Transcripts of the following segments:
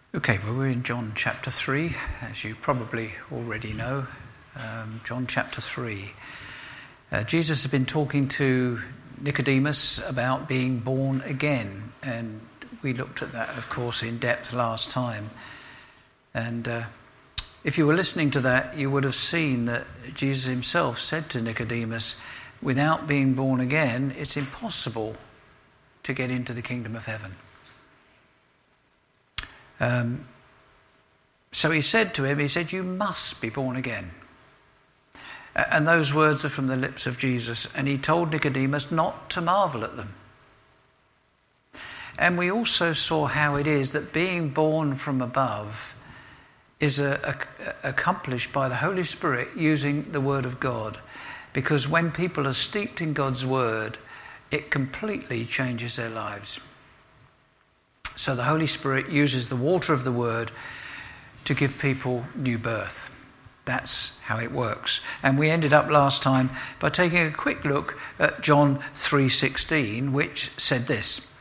Okay, well, we're in John chapter 3, as you probably already know. John chapter 3. Jesus has been talking to Nicodemus about being born again, and we looked at that, of course, in depth last time. And if you were listening to that, you would have seen that Jesus himself said to Nicodemus, without being born again, it's impossible to get into the kingdom of heaven. So he said to him, you must be born again. And those words are from the lips of Jesus. And he told Nicodemus not to marvel at them. And we also saw how it is that being born from above is accomplished by the Holy Spirit using the Word of God. Because when people are steeped in God's Word, it completely changes their lives. So the Holy Spirit uses the water of the Word to give people new birth. That's how it works. And we ended up last time by taking a quick look at John 3:16, which said this.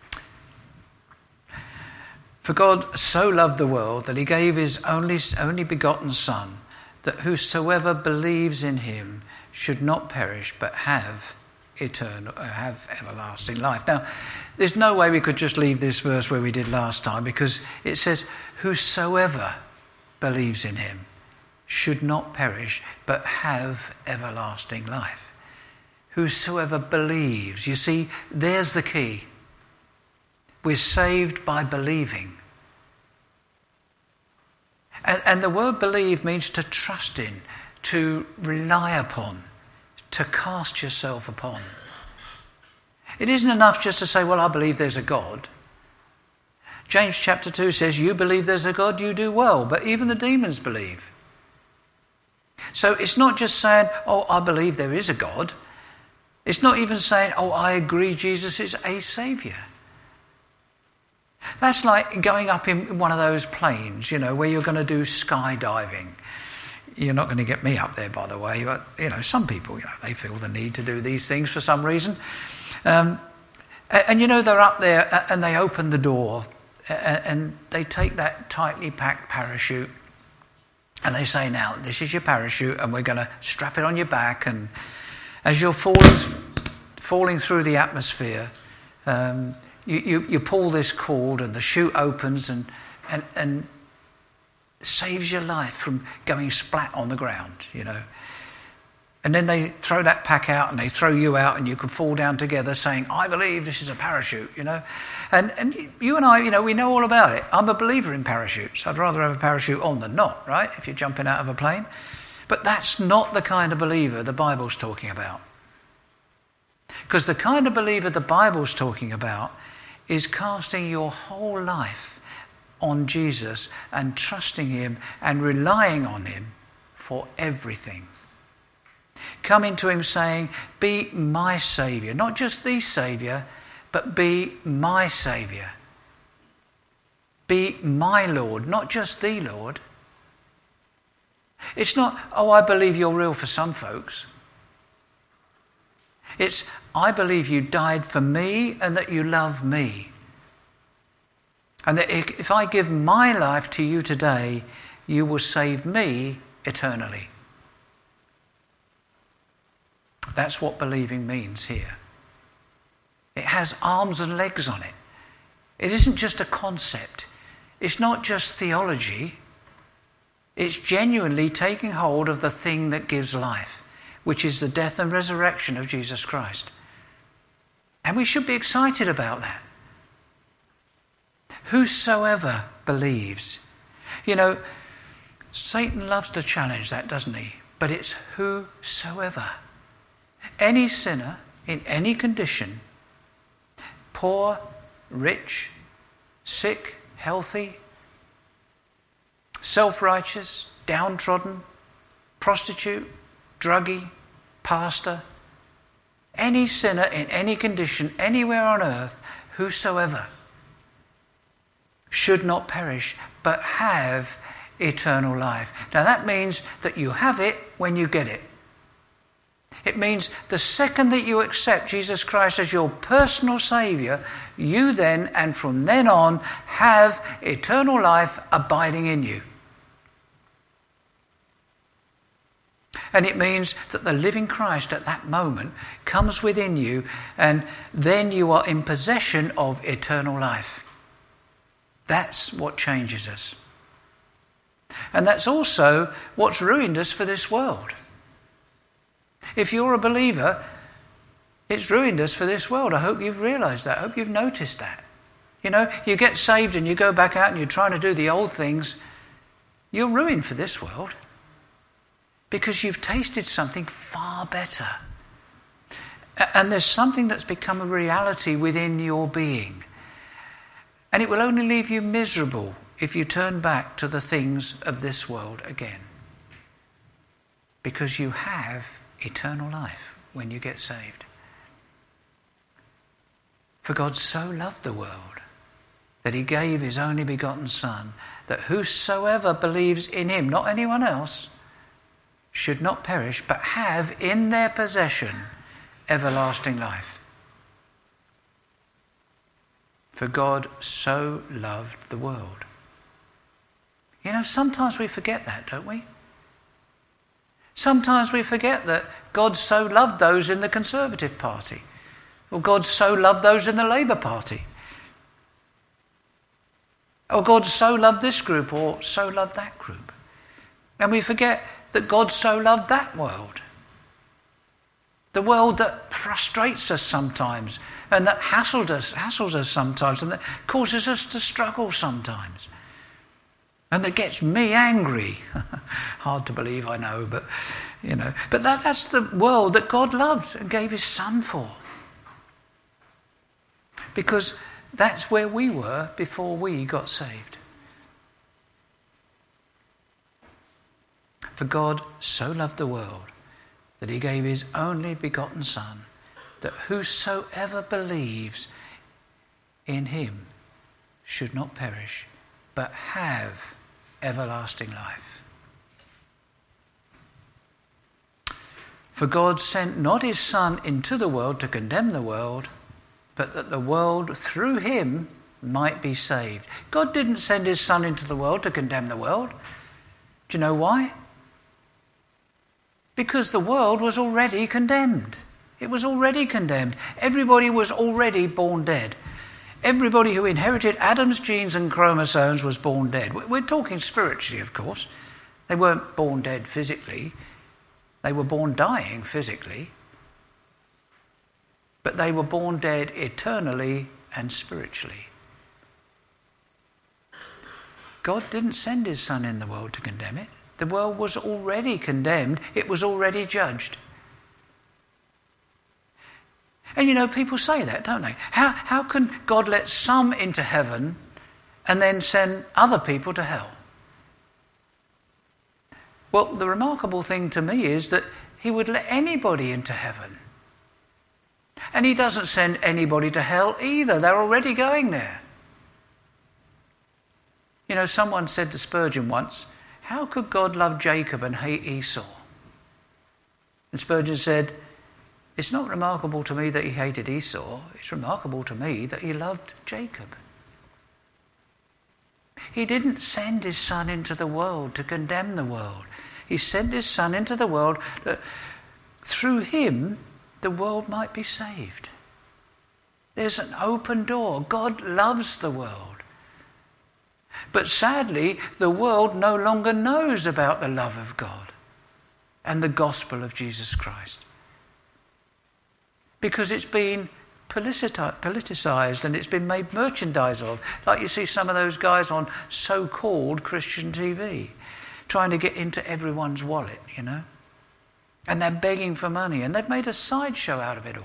For God so loved the world that he gave his only begotten Son, that whosoever believes in him should not perish but have everlasting life. Now, there's no way we could just leave this verse where we did last time, because it says, whosoever believes in him should not perish but have everlasting life. Whosoever believes. You see, there's the key. We're saved by believing. And the word believe means to trust in, to rely upon, to cast yourself upon. It isn't enough just to say, well, I believe there's a God. James chapter 2 says, you believe there's a God, you do well, but even the demons believe. So it's not just saying, oh, I believe there is a God. It's not even saying, oh, I agree Jesus is a saviour. That's like going up in one of those planes, where you're going to do skydiving. You're not going to get me up there, by the way, but, some people, they feel the need to do these things for some reason. And they're up there and they open the door and they take that tightly packed parachute and they say, now, this is your parachute and we're going to strap it on your back, and as you're falling through the atmosphere, you pull this cord and the chute opens and saves your life from going splat on the ground, And then they throw that pack out and they throw you out and you can fall down together saying, I believe this is a parachute, And you and I, we know all about it. I'm a believer in parachutes. I'd rather have a parachute on than not, right? If you're jumping out of a plane. But that's not the kind of believer the Bible's talking about. Because the kind of believer the Bible's talking about is casting your whole life on Jesus and trusting him and relying on him for everything. Coming to him saying, be my saviour, not just the saviour, but be my saviour. Be my Lord, not just the Lord. It's not, oh, I believe you're real for some folks. It's, I believe you died for me and that you love me. And that if I give my life to you today, you will save me eternally. That's what believing means here. It has arms and legs on it. It isn't just a concept. It's not just theology. It's genuinely taking hold of the thing that gives life, which is the death and resurrection of Jesus Christ. And we should be excited about that. Whosoever believes. Satan loves to challenge that, doesn't he? But it's whosoever. Any sinner in any condition, poor, rich, sick, healthy, self-righteous, downtrodden, prostitute, druggie, pastor, any sinner in any condition, anywhere on earth, whosoever, should not perish, but have eternal life. Now that means that you have it when you get it. It means the second that you accept Jesus Christ as your personal Saviour, you then and from then on have eternal life abiding in you. And it means that the living Christ at that moment comes within you, and then you are in possession of eternal life. That's what changes us. And that's also what's ruined us for this world. If you're a believer, it's ruined us for this world. I hope you've realised that. I hope you've noticed that. You know, you get saved and you go back out and you're trying to do the old things. You're ruined for this world because you've tasted something far better. And there's something that's become a reality within your being. And it will only leave you miserable if you turn back to the things of this world again. Because you have eternal life when you get saved. For God so loved the world that he gave his only begotten Son, that whosoever believes in him, not anyone else, should not perish, but have in their possession everlasting life. For God so loved the world. You know, sometimes we forget that, don't we? Sometimes we forget that God so loved those in the Conservative Party, or God so loved those in the Labour Party, or God so loved this group, or so loved that group. And we forget that God so loved that world. The world that frustrates us sometimes, and that hassles us sometimes, and that causes us to struggle sometimes. And that gets me angry. Hard to believe, I know, but you know. But that's the world that God loved and gave his Son for. Because that's where we were before we got saved. For God so loved the world that he gave his only begotten Son, that whosoever believes in him should not perish, but have everlasting life. For God sent not his Son into the world to condemn the world, but that the world through him might be saved. God didn't send his Son into the world to condemn the world. Do you know why? Because the world was already condemned. It was already condemned. Everybody was already born dead. Everybody who inherited Adam's genes and chromosomes was born dead. We're talking spiritually, of course. They weren't born dead physically. They were born dying physically. But they were born dead eternally and spiritually. God didn't send his Son in the world to condemn it. The world was already condemned. It was already judged. And you know, people say that, don't they? How can God let some into heaven and then send other people to hell? Well, the remarkable thing to me is that he would let anybody into heaven. And he doesn't send anybody to hell either. They're already going there. You know, someone said to Spurgeon once, how could God love Jacob and hate Esau? And Spurgeon said, it's not remarkable to me that he hated Esau. It's remarkable to me that he loved Jacob. He didn't send his Son into the world to condemn the world. He sent his Son into the world that through him the world might be saved. There's an open door. God loves the world. But sadly, the world no longer knows about the love of God and the gospel of Jesus Christ. Because it's been politicized and it's been made merchandise of. Like you see some of those guys on so-called Christian TV trying to get into everyone's wallet, you know. And they're begging for money, and they've made a sideshow out of it all.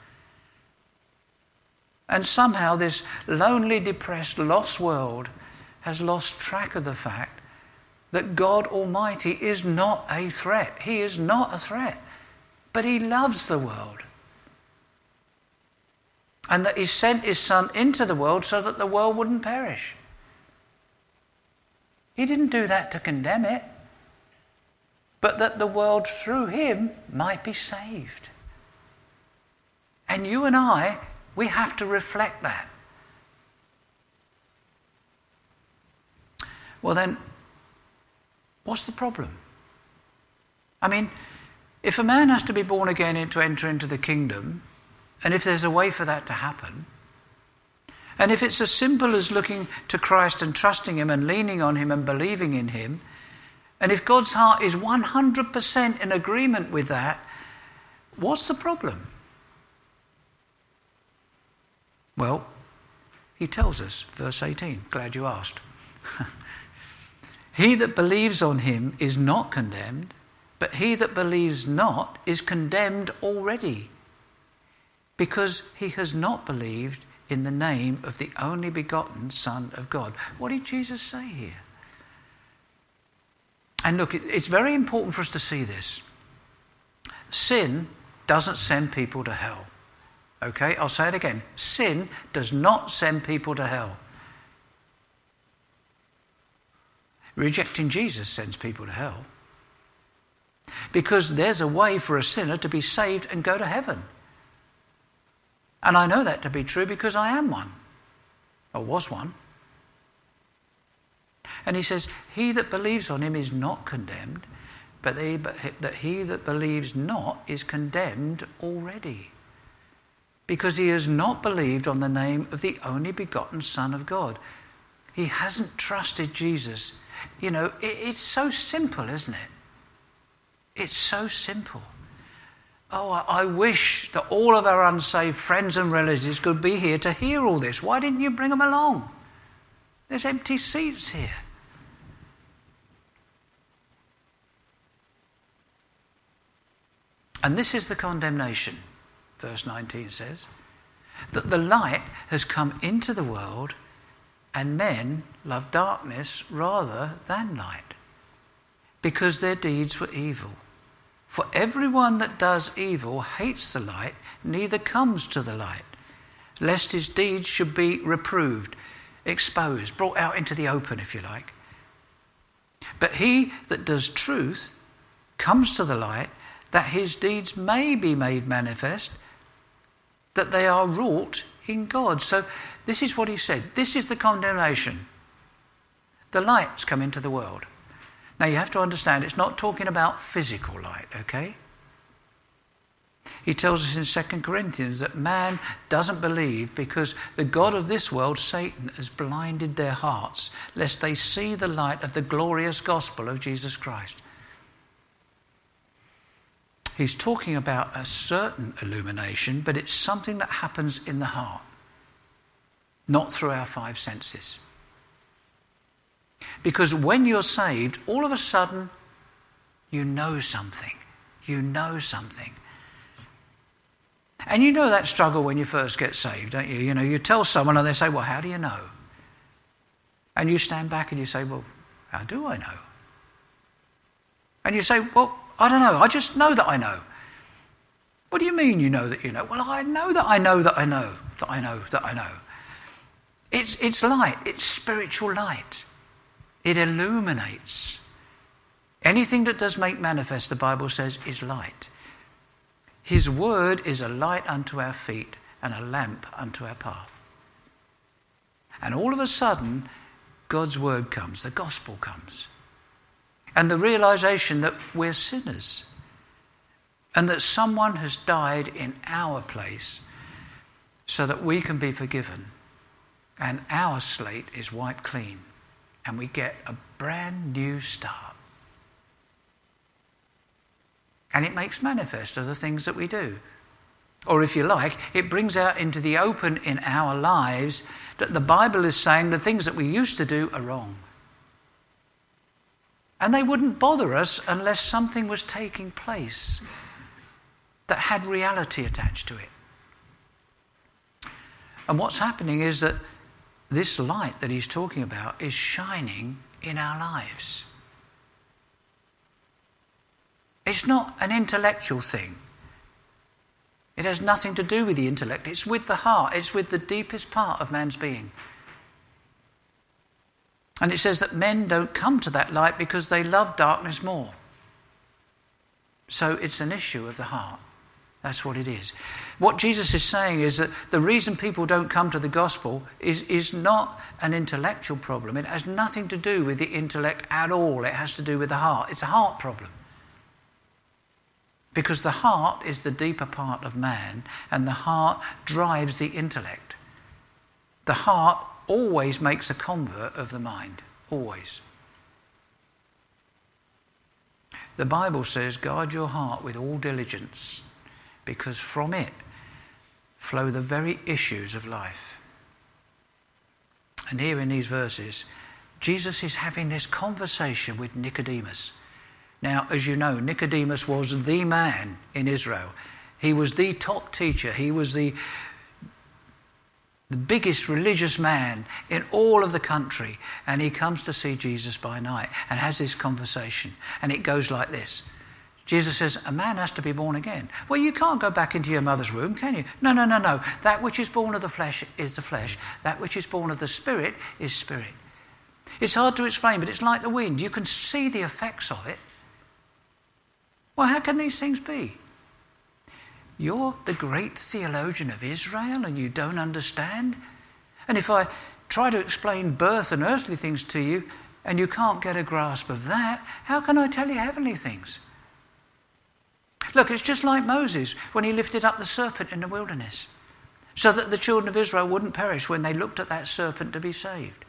And somehow this lonely, depressed, lost world has lost track of the fact that God Almighty is not a threat. He is not a threat, but he loves the world. And that he sent his Son into the world so that the world wouldn't perish. He didn't do that to condemn it, but that the world through him might be saved. And you and I, we have to reflect that. Well then, what's the problem? I mean, if a man has to be born again to enter into the kingdom, and if there's a way for that to happen, and if it's as simple as looking to Christ and trusting him and leaning on him and believing in him, and if God's heart is 100% in agreement with that, what's the problem? Well, he tells us, verse 18, glad you asked. He that believes on him is not condemned, but he that believes not is condemned already, because he has not believed in the name of the only begotten Son of God. What did Jesus say here? And look, it's very important for us to see this. Sin doesn't send people to hell. Okay, I'll say it again. Sin does not send people to hell. Rejecting Jesus sends people to hell. Because there's a way for a sinner to be saved and go to heaven. And I know that to be true because I am one. Or was one. And he says, he that believes on him is not condemned, but that he that believes not is condemned already. Because he has not believed on the name of the only begotten Son of God. He hasn't trusted Jesus. You know, it's so simple, isn't it? It's so simple. Oh, I wish that all of our unsaved friends and relatives could be here to hear all this. Why didn't you bring them along? There's empty seats here. And this is the condemnation, verse 19 says, that the light has come into the world, and men love darkness rather than light, because their deeds were evil. For everyone that does evil hates the light, neither comes to the light, lest his deeds should be reproved, exposed, brought out into the open, if you like. But he that does truth comes to the light, that his deeds may be made manifest, that they are wrought in God. So this is what he said. This is the condemnation. The light's come into the world. Now you have to understand, it's not talking about physical light, okay? He tells us in 2 Corinthians that man doesn't believe because the God of this world, Satan, has blinded their hearts, lest they see the light of the glorious gospel of Jesus Christ. He's talking about a certain illumination, but it's something that happens in the heart, not through our five senses. Because when you're saved, all of a sudden, you know something. You know something. And you know that struggle when you first get saved, don't you? You know, you tell someone and they say, well, how do you know? And you stand back and you say, well, how do I know? And you say, well, I don't know. I just know that I know. What do you mean you know that you know? Well, I know that I know that I know that I know that I know. It's light. It's spiritual light. It illuminates. Anything that does make manifest, the Bible says, is light. His word is a light unto our feet and a lamp unto our path. And all of a sudden, God's word comes, the gospel comes. And the realization that we're sinners and that someone has died in our place so that we can be forgiven and our slate is wiped clean and we get a brand new start. And it makes manifest of the things that we do. Or if you like, it brings out into the open in our lives that the Bible is saying the things that we used to do are wrong. And they wouldn't bother us unless something was taking place that had reality attached to it. And what's happening is that this light that he's talking about is shining in our lives. It's not an intellectual thing. It has nothing to do with the intellect. It's with the heart. It's with the deepest part of man's being. And it says that men don't come to that light because they love darkness more. So it's an issue of the heart. That's what it is. What Jesus is saying is that the reason people don't come to the gospel is not an intellectual problem. It has nothing to do with the intellect at all. It has to do with the heart. It's a heart problem. Because the heart is the deeper part of man, and the heart drives the intellect. The heart always makes a convert of the mind. Always. The Bible says, guard your heart with all diligence, because from it flow the very issues of life. And here in these verses, Jesus is having this conversation with Nicodemus. Now, as you know, Nicodemus was the man in Israel. He was the top teacher. He was the biggest religious man in all of the country. And he comes to see Jesus by night and has this conversation. And it goes like this. Jesus says, a man has to be born again. Well, you can't go back into your mother's womb, can you? No. That which is born of the flesh is the flesh. That which is born of the spirit is spirit. It's hard to explain, but it's like the wind. You can see the effects of it. Well, how can these things be? You're the great theologian of Israel and you don't understand? And if I try to explain birth and earthly things to you and you can't get a grasp of that, how can I tell you heavenly things? Look, it's just like Moses when he lifted up the serpent in the wilderness so that the children of Israel wouldn't perish when they looked at that serpent to be saved.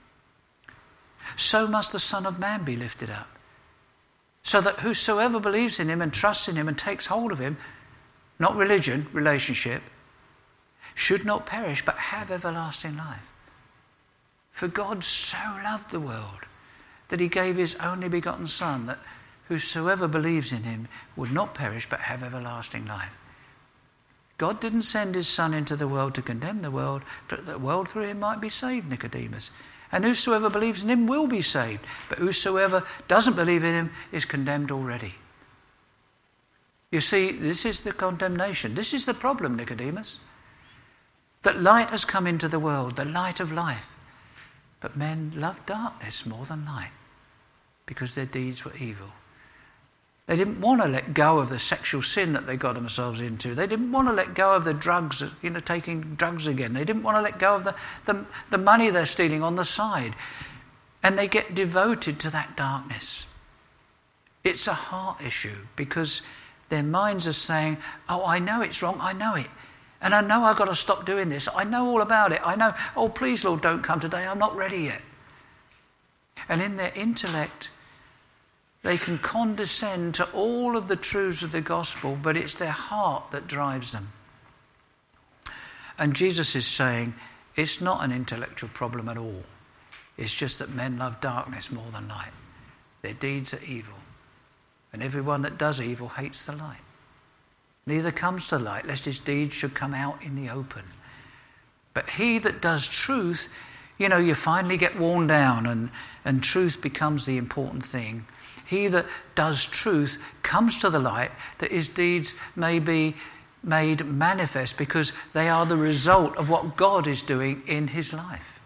So must the Son of Man be lifted up, so that whosoever believes in him and trusts in him and takes hold of him, not religion, relationship, should not perish but have everlasting life. For God so loved the world that he gave his only begotten Son, that whosoever believes in him would not perish but have everlasting life. God didn't send his Son into the world to condemn the world, but that the world through him might be saved, Nicodemus. And whosoever believes in him will be saved, but whosoever doesn't believe in him is condemned already. You see, this is the condemnation. This is the problem, Nicodemus. That light has come into the world, the light of life. But men love darkness more than light because their deeds were evil. They didn't want to let go of the sexual sin that they got themselves into. They didn't want to let go of the drugs, taking drugs again. They didn't want to let go of the money they're stealing on the side. And they get devoted to that darkness. It's a heart issue because their minds are saying, oh, I know it's wrong, I know it. And I know I've got to stop doing this. I know all about it. I know, oh, please, Lord, don't come today. I'm not ready yet. And in their intellect, they can condescend to all of the truths of the gospel, but it's their heart that drives them. And Jesus is saying it's not an intellectual problem at all. It's just that men love darkness more than light. Their deeds are evil. And everyone that does evil hates the light. Neither comes to light, lest his deeds should come out in the open. But he that does truth, you finally get worn down and truth becomes the important thing. He that does truth comes to the light that his deeds may be made manifest because they are the result of what God is doing in his life.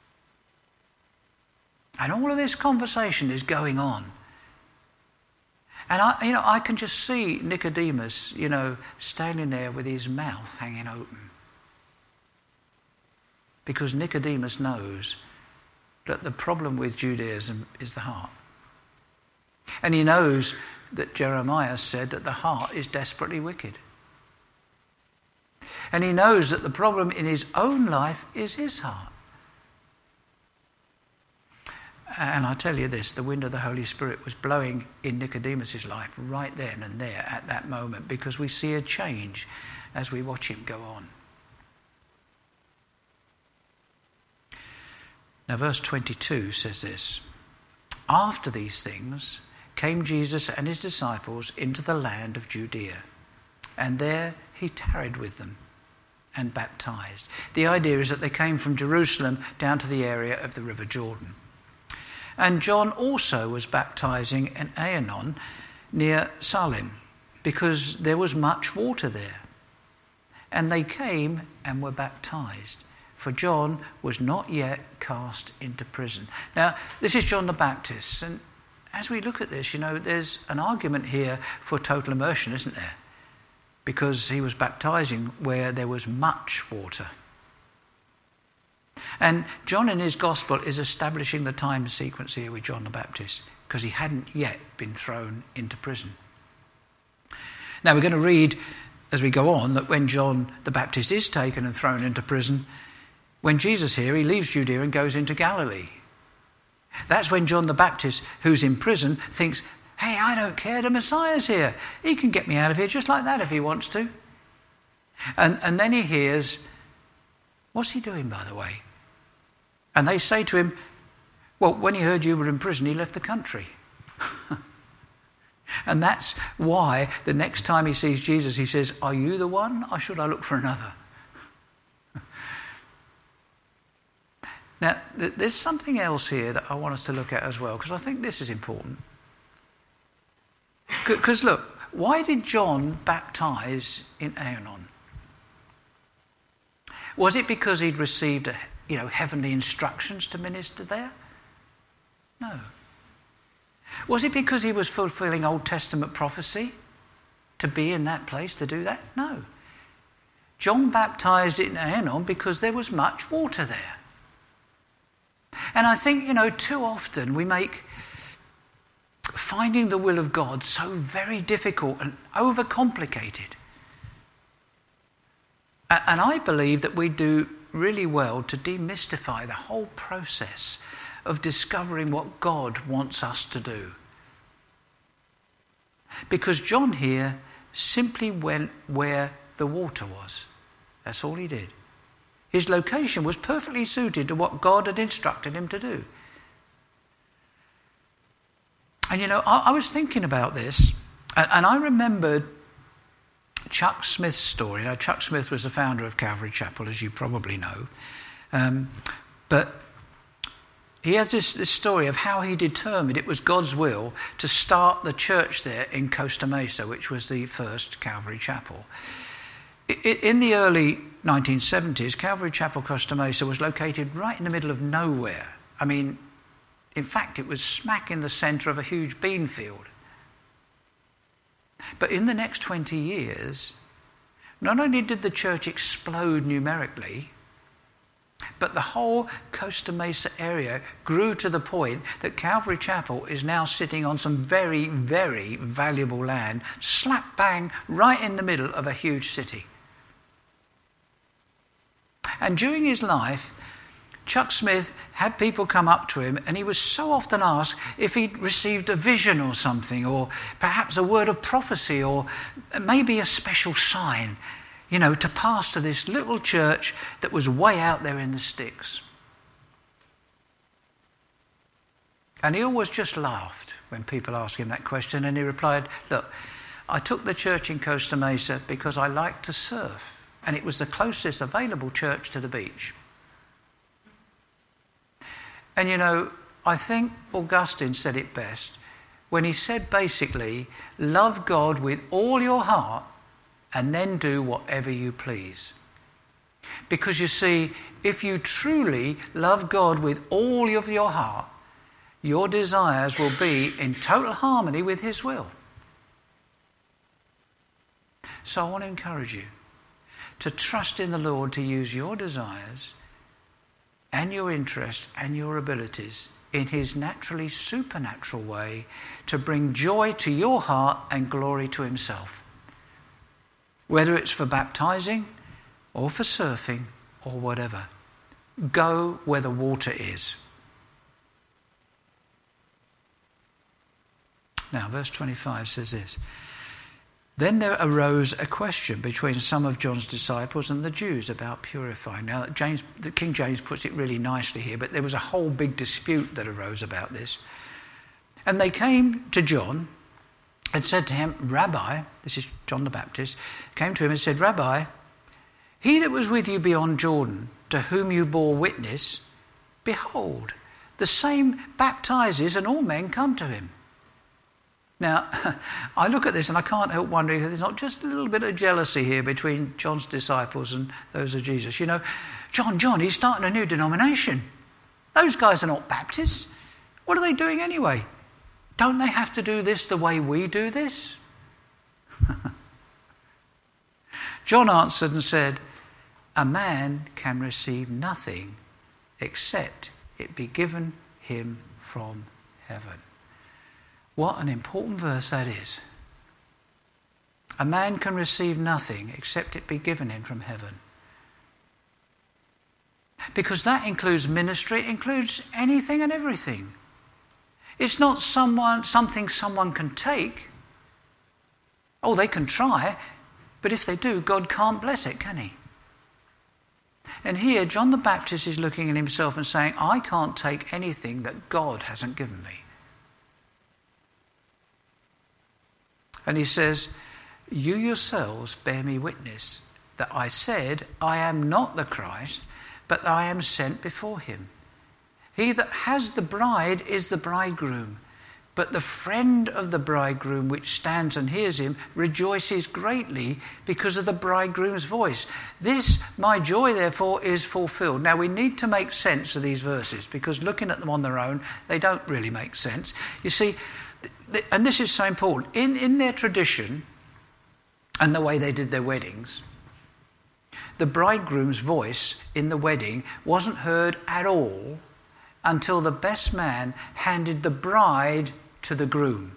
And all of this conversation is going on. And I can just see Nicodemus, standing there with his mouth hanging open. Because Nicodemus knows that the problem with Judaism is the heart. And he knows that Jeremiah said that the heart is desperately wicked. And he knows that the problem in his own life is his heart. And I tell you this, the wind of the Holy Spirit was blowing in Nicodemus' life right then and there at that moment, because we see a change as we watch him go on. Now verse 22 says this: after these things came Jesus and his disciples into the land of Judea, and there he tarried with them and baptized. The idea is that they came from Jerusalem down to the area of the River Jordan. And John also was baptizing in Aenon near Salim, because there was much water there. And they came and were baptized, for John was not yet cast into prison. Now, this is John the Baptist, and as we look at this, there's an argument here for total immersion, isn't there? Because he was baptizing where there was much water. And John in his gospel is establishing the time sequence here with John the Baptist, because he hadn't yet been thrown into prison. Now we're going to read as we go on that when John the Baptist is taken and thrown into prison, when Jesus here, he leaves Judea and goes into Galilee. That's when John the Baptist, who's in prison, thinks, hey, I don't care, the Messiah's here. He can get me out of here just like that if he wants to. And then he hears, what's he doing, by the way? And they say to him, well, when he heard you were in prison, he left the country. And that's why the next time he sees Jesus, he says, are you the one, or should I look for another? Now, there's something else here that I want us to look at as well, because I think this is important. Because look, why did John baptize in Aenon? Was it because he'd received heavenly instructions to minister there? No. Was it because he was fulfilling Old Testament prophecy to be in that place, to do that? No. John baptized in Aenon because there was much water there. And I think, too often we make finding the will of God so very difficult and overcomplicated. And I believe that we do really well to demystify the whole process of discovering what God wants us to do. Because John here simply went where the water was. That's all he did. His location was perfectly suited to what God had instructed him to do. And I was thinking about this, and I remembered Chuck Smith's story. Now, Chuck Smith was the founder of Calvary Chapel, as you probably know. But he has this story of how he determined it was God's will to start the church there in Costa Mesa, which was the first Calvary Chapel. In the early 1970s, Calvary Chapel Costa Mesa was located right in the middle of nowhere. I mean, in fact, it was smack in the centre of a huge bean field. But in the next 20 years, not only did the church explode numerically, but the whole Costa Mesa area grew to the point that Calvary Chapel is now sitting on some very, very valuable land, slap bang right in the middle of a huge city. And during his life, Chuck Smith had people come up to him, and he was so often asked if he'd received a vision or something, or perhaps a word of prophecy, or maybe a special sign, to pastor this little church that was way out there in the sticks. And he always just laughed when people asked him that question, and he replied, look, I took the church in Costa Mesa because I liked to surf, and it was the closest available church to the beach. And I think Augustine said it best when he said basically, love God with all your heart and then do whatever you please. Because you see, if you truly love God with all of your heart, your desires will be in total harmony with his will. So I want to encourage you to trust in the Lord to use your desires and your interest and your abilities in his naturally supernatural way to bring joy to your heart and glory to himself. Whether it's for baptizing or for surfing or whatever, go where the water is. Now, verse 25 says this. Then there arose a question between some of John's disciples and the Jews about purifying. Now, the King James puts it really nicely here, but there was a whole big dispute that arose about this. And they came to John and said to him, Rabbi, this is John the Baptist, came to him and said, Rabbi, he that was with you beyond Jordan, to whom you bore witness, behold, the same baptizes, and all men come to him. Now, I look at this and I can't help wondering if there's not just a little bit of jealousy here between John's disciples and those of Jesus. John, he's starting a new denomination. Those guys are not Baptists. What are they doing anyway? Don't they have to do this the way we do this? John answered and said, a man can receive nothing except it be given him from heaven. What an important verse that is. A man can receive nothing except it be given him from heaven. Because that includes ministry, it includes anything and everything. It's not something someone can take. Oh, they can try, but if they do, God can't bless it, can he? And here, John the Baptist is looking at himself and saying, I can't take anything that God hasn't given me. And he says, you yourselves bear me witness that I said, I am not the Christ, but I am sent before him. He that has the bride is the bridegroom, but the friend of the bridegroom which stands and hears him rejoices greatly because of the bridegroom's voice. This, my joy, therefore, is fulfilled. Now, we need to make sense of these verses because looking at them on their own, they don't really make sense. You see, and this is so important, in their tradition and the way they did their weddings, the bridegroom's voice in the wedding wasn't heard at all until the best man handed the bride to the groom.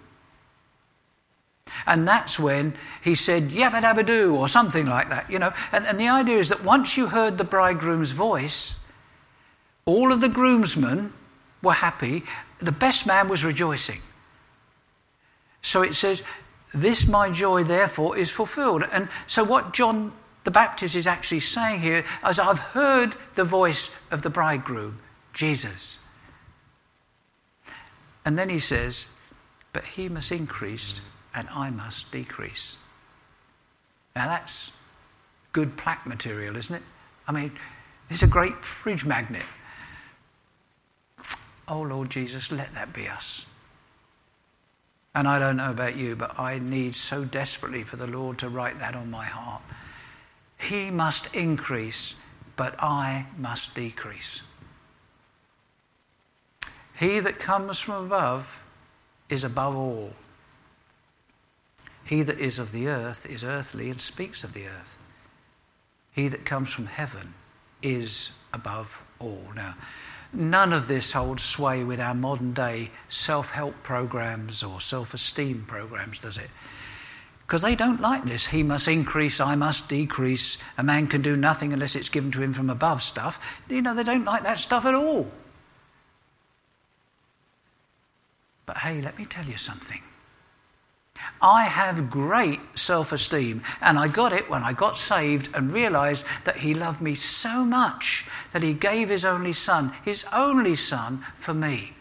And that's when he said, yabba dabba doo, or something like that, you know. And the idea is that once you heard the bridegroom's voice, all of the groomsmen were happy, the best man was rejoicing. So it says, this my joy therefore is fulfilled. And so what John the Baptist is actually saying here is, I've heard the voice of the bridegroom, Jesus. And then he says, but he must increase and I must decrease. Now that's good plaque material, isn't it? I mean, it's a great fridge magnet. Oh Lord Jesus, let that be us. And I don't know about you, but I need so desperately for the Lord to write that on my heart. He must increase, but I must decrease. He that comes from above is above all. He that is of the earth is earthly and speaks of the earth. He that comes from heaven is above all. Now, none of this holds sway with our modern day self-help programs or self-esteem programs, does it? Because they don't like this. He must increase, I must decrease. A man can do nothing unless it's given to him from above stuff. You know, they don't like that stuff at all. But hey, let me tell you something. I have great self-esteem, and I got it when I got saved and realised that he loved me so much that he gave his only son for me.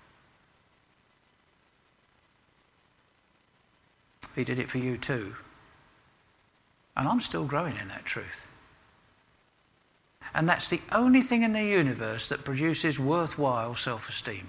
He did it for you too. And I'm still growing in that truth. And that's the only thing in the universe that produces worthwhile self-esteem.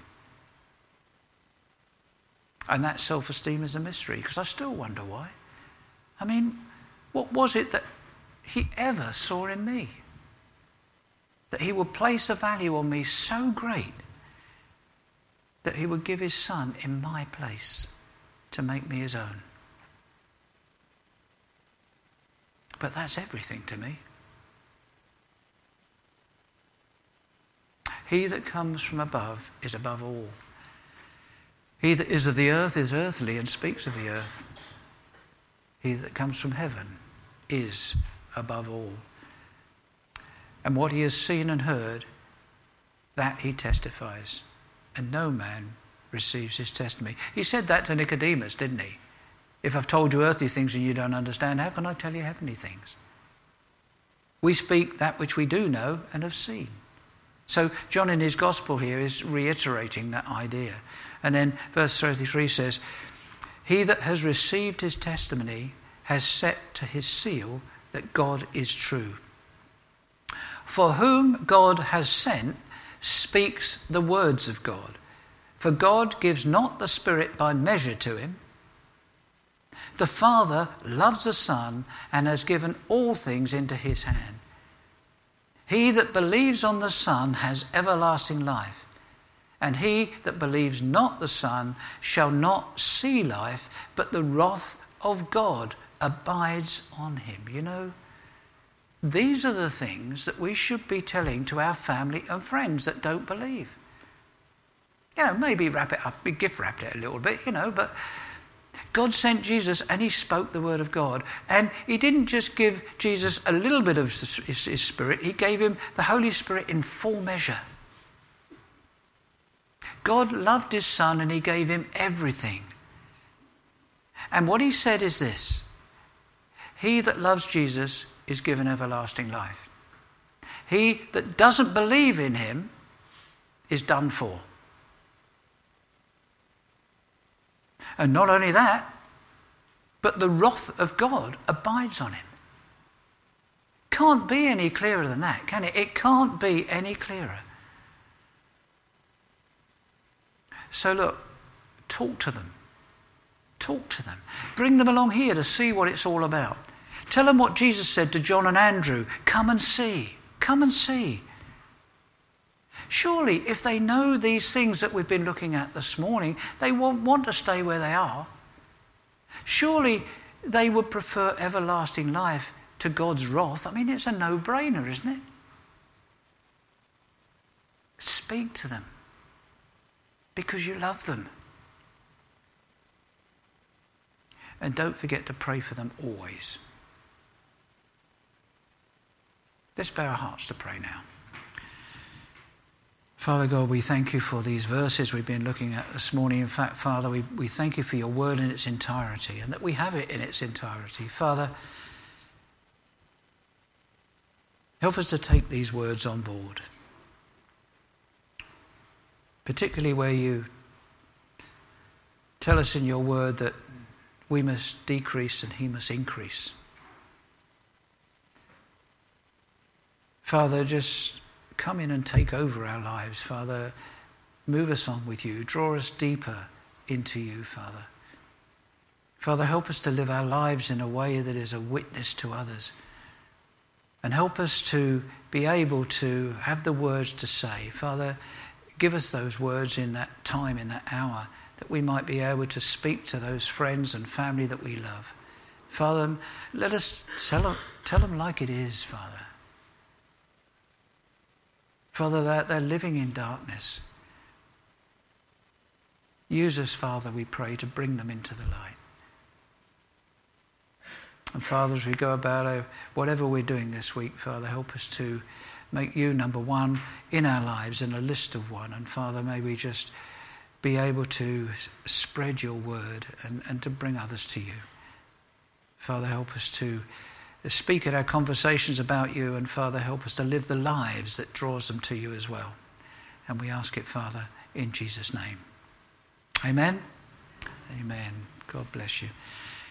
And that self-esteem is a mystery, because I still wonder why. I mean, what was it that he ever saw in me? That he would place a value on me so great that he would give his son in my place to make me his own. But that's everything to me. He that comes from above is above all. He that is of the earth is earthly and speaks of the earth. He that comes from heaven is above all. And what he has seen and heard, that he testifies. And no man receives his testimony. He said that to Nicodemus, didn't he? If I've told you earthly things and you don't understand, how can I tell you heavenly things? We speak that which we do know and have seen. So John in his gospel here is reiterating that idea. And then verse 33 says, he that has received his testimony has set to his seal that God is true. For whom God has sent speaks the words of God. For God gives not the Spirit by measure to him. The Father loves the Son and has given all things into his hand. He that believes on the Son has everlasting life, And he that believes not the Son shall not see life, but the wrath of God abides on him. You know, these are the things that we should be telling to our family and friends that don't believe. You know, maybe wrap it up, gift wrapped it a little bit, you know, but God sent Jesus and he spoke the word of God. And he didn't just give Jesus a little bit of his Spirit, he gave him the Holy Spirit in full measure. God loved his Son and he gave him everything. And what he said is this: he that loves Jesus is given everlasting life. He that doesn't believe in him is done for. And not only that, but the wrath of God abides on him. Can't be any clearer than that, can it? It can't be any clearer. So look, talk to them. Talk to them. Bring them along here to see what it's all about. Tell them what Jesus said to John and Andrew. Come and see. Come and see. Surely, if they know these things that we've been looking at this morning, they won't want to stay where they are. Surely, they would prefer everlasting life to God's wrath. I mean, it's a no-brainer, isn't it? Speak to them because you love them. And don't forget to pray for them always. Let's bow our hearts to pray now. Father God, we thank you for these verses we've been looking at this morning. In fact, Father, we thank you for your word in its entirety and that we have it in its entirety. Father, help us to take these words on board, particularly where you tell us in your word that we must decrease and he must increase. Father, just come in and take over our lives, Father. Move us on with you. Draw us deeper into you, Father. Father, help us to live our lives in a way that is a witness to others. And help us to be able to have the words to say. Father, give us those words in that time, in that hour, that we might be able to speak to those friends and family that we love. Father, let us tell them like it is, Father. Father, that they're living in darkness. Use us, Father, we pray, to bring them into the light. And Father, as we go about whatever we're doing this week, Father, help us to make you number one in our lives, in a list of one. And Father, may we just be able to spread your word and to bring others to you. Father, help us to speak at our conversations about you, and Father, help us to live the lives that draws them to you as well. And we ask it, Father, in Jesus' name. Amen. Amen. God bless you.